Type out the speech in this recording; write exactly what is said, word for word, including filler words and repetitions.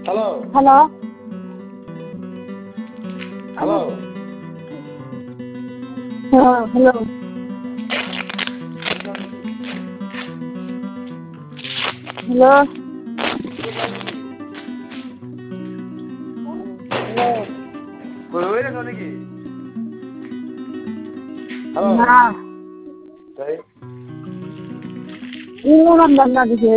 hello hello hello হ্যাঁ hello hello হয়ে গেছে নাকি হ্যালো না তাই ইংরেজি নাম্বার না দিছে